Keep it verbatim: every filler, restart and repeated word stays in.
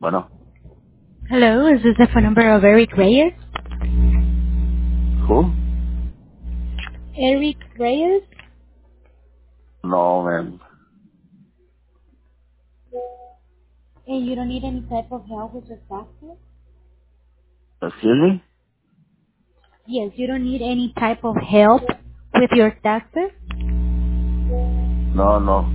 Bueno, Hello, is this the phone number of Eric Reyes? who? Eric Reyes? No, man. And you don't need any type of help with your taxes? Excuse me? Yes, you don't need any type of help with your taxes? No, no.